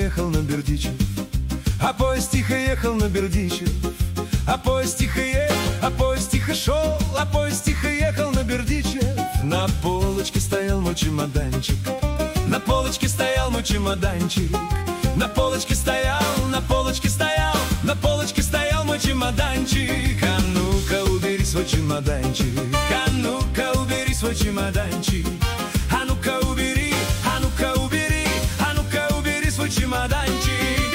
ехал на Бердичев, а поезд тихо ехал на Бердичев. А поезд тихо ехал, а поезд тихо шел, а поезд тихо ехал на Бердичев. На полочке стоял мой чемоданчик, на полочке стоял мой чемоданчик. На полочке стоял, на полочке стоял, на полочке стоял мой чемоданчик. А ну-ка убери свой чемоданчик, а ну-ка убери свой чемоданчик. А ну-ка убери, а ну-ка убери, а ну-ка убери свой чемоданчик.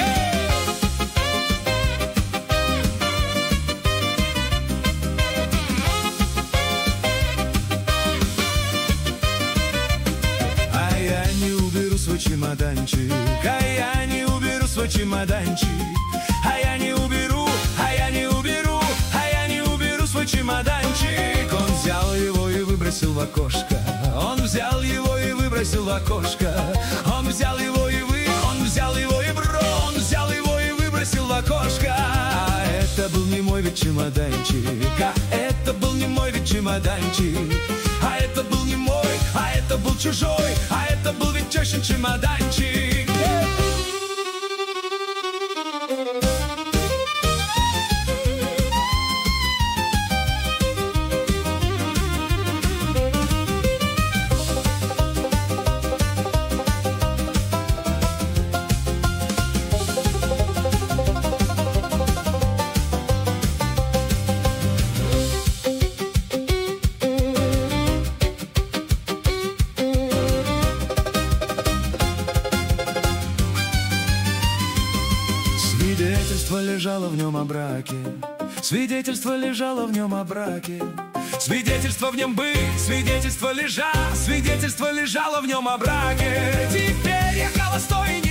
А я не уберу свой чемоданчик, а я не уберу свой чемоданчик. А я не уберу, а я не уберу, а я не уберу свой чемоданчик. Он взял его и выбросил в окошко, он взял его и выбросил в окошко. Он взял его и он взял его и он взял его и выбросил в окошко. А это был не мой ведь чемоданчик, а это был не мой ведь чемоданчик. А это был не мой, а это был чужой, а это был ведь тещин чемоданчик. Свидетельство лежало в нем о браке, свидетельство лежало в нем о браке. Свидетельство в нем быть, свидетельство лежало в нем о браке. Теперь я холостой и